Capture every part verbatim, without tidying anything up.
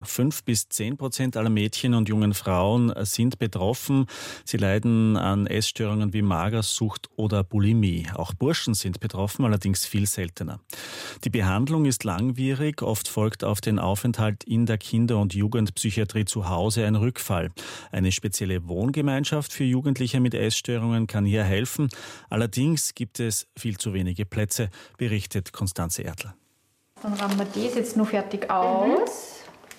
Fünf bis zehn Prozent aller Mädchen und jungen Frauen sind betroffen. Sie leiden an Essstörungen wie Magersucht oder Bulimie. Auch Burschen sind betroffen, allerdings viel seltener. Die Behandlung ist langwierig. Oft folgt auf den Aufenthalt in der Kinder- und Jugendpsychiatrie zu Hause ein Rückfall. Eine spezielle Wohngemeinschaft für Jugendliche mit Essstörungen kann hier helfen. Allerdings gibt es viel zu wenige Plätze, berichtet Konstanze Ertl. Dann rammen wir das jetzt noch fertig aus.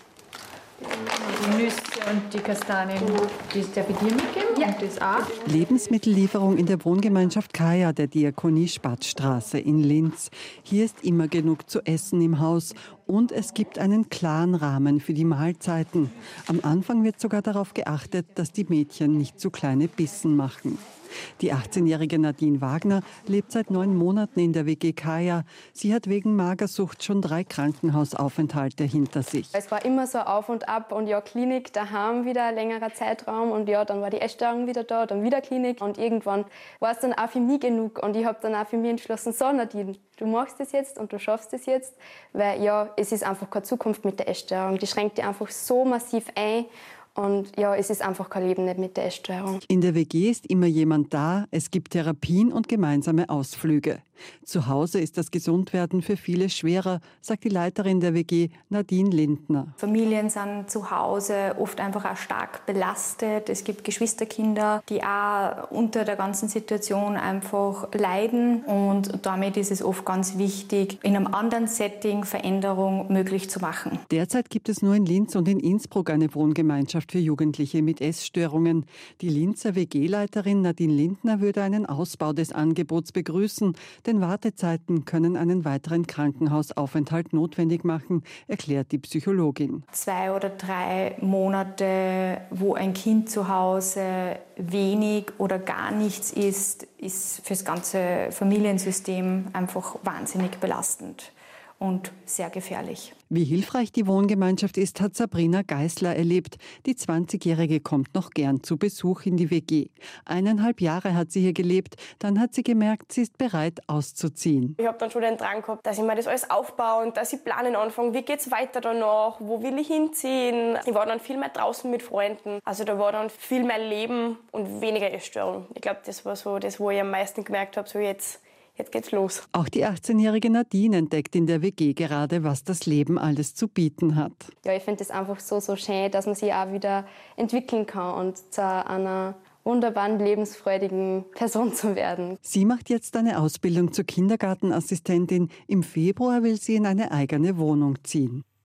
Die Nüsse und die Kastanien, das darf ich dir mitgeben? Ja. Und das auch. Lebensmittellieferung in der Wohngemeinschaft Kaya der Diakonie Spatzstraße in Linz. Hier ist immer genug zu essen im Haus und es gibt einen klaren Rahmen für die Mahlzeiten. Am Anfang wird sogar darauf geachtet, dass die Mädchen nicht zu kleine Bissen machen. Die achtzehnjährige Nadine Wagner lebt seit neun Monaten in der W G Kaya. Sie hat wegen Magersucht schon drei Krankenhausaufenthalte hinter sich. Es war immer so auf und ab und ja, Klinik daheim wieder ein längerer Zeitraum und ja, dann war die Essstörung wieder da, dann wieder Klinik und irgendwann war es dann auch für mich genug und ich habe dann auch für mich entschlossen, so Nadine, du machst das jetzt und du schaffst das jetzt, weil ja, es ist einfach keine Zukunft mit der Essstörung. Die schränkt dich einfach so massiv ein. Und ja, es ist einfach kein Leben nicht mit der Essstörung. In der W G ist immer jemand da, es gibt Therapien und gemeinsame Ausflüge. Zu Hause ist das Gesundwerden für viele schwerer, sagt die Leiterin der W G, Nadine Lindner. Familien sind zu Hause oft einfach auch stark belastet. Es gibt Geschwisterkinder, die auch unter der ganzen Situation einfach leiden. Und damit ist es oft ganz wichtig, in einem anderen Setting Veränderung möglich zu machen. Derzeit gibt es nur in Linz und in Innsbruck eine Wohngemeinschaft für Jugendliche mit Essstörungen. Die Linzer W G-Leiterin Nadine Lindner würde einen Ausbau des Angebots begrüßen, denn Wartezeiten können einen weiteren Krankenhausaufenthalt notwendig machen, erklärt die Psychologin. Zwei oder drei Monate, wo ein Kind zu Hause wenig oder gar nichts isst, ist für das ganze Familiensystem einfach wahnsinnig belastend und sehr gefährlich. Wie hilfreich die Wohngemeinschaft ist, hat Sabrina Geisler erlebt. Die zwanzigjährige kommt noch gern zu Besuch in die W G. Eineinhalb Jahre hat sie hier gelebt, dann hat sie gemerkt, sie ist bereit auszuziehen. Ich habe dann schon den Drang gehabt, dass ich mir das alles aufbaue und dass ich planen anfange, wie geht's weiter danach, wo will ich hinziehen. Ich war dann viel mehr draußen mit Freunden, also da war dann viel mehr Leben und weniger Essstörung. Ich glaube, das war so das, wo ich am meisten gemerkt habe, so jetzt Jetzt geht's los. Auch die achtzehnjährige Nadine entdeckt in der W G gerade, was das Leben alles zu bieten hat. Ja, ich finde es einfach so, so schön, dass man sich auch wieder entwickeln kann und zu einer wunderbaren, lebensfreudigen Person zu werden. Sie macht jetzt eine Ausbildung zur Kindergartenassistentin. Im Februar will sie in eine eigene Wohnung ziehen.